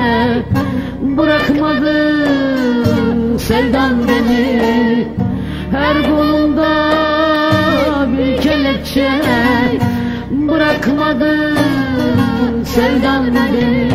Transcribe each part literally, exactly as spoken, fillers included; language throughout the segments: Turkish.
bırakmadı sevdan beni. Her kolumda bir kelepçe, bırakmadı sevdan beni.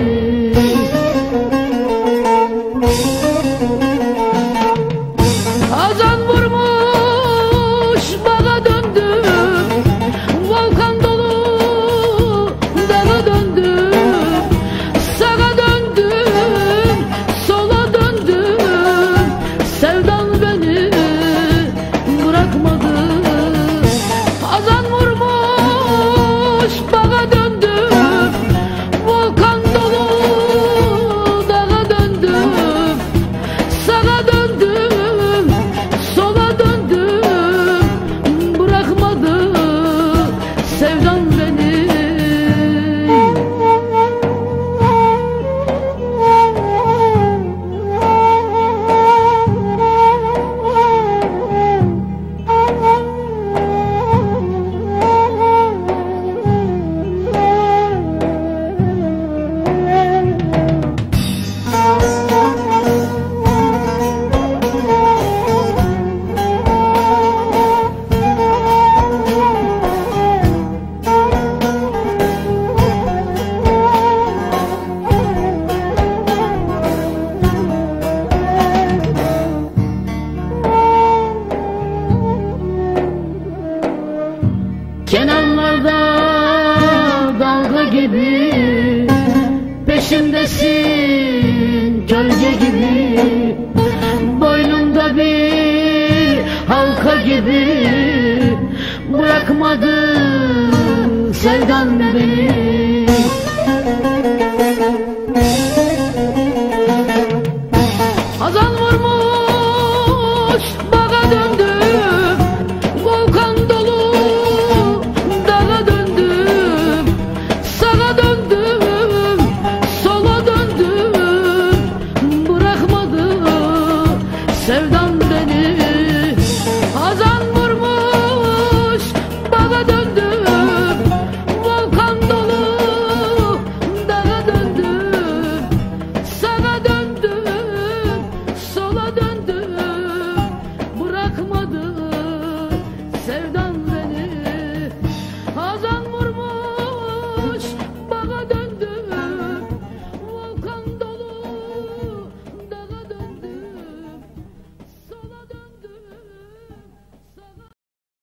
Azan vurmuş bağa döndüm, volkan dolu dağa döndüm. Sağa döndüm, sola döndüm, sevdan beni bırakmadı. Azan vurmuş bağa döndüm, volkan dolu dağa döndüm. Sağa döndüm, sola döndüm, bırakmadı sevdan beni. Kenarlarda dalga gibi, peşimdesin gölge gibi. Boynumda bir halka gibi, bırakmadı sevdan beni.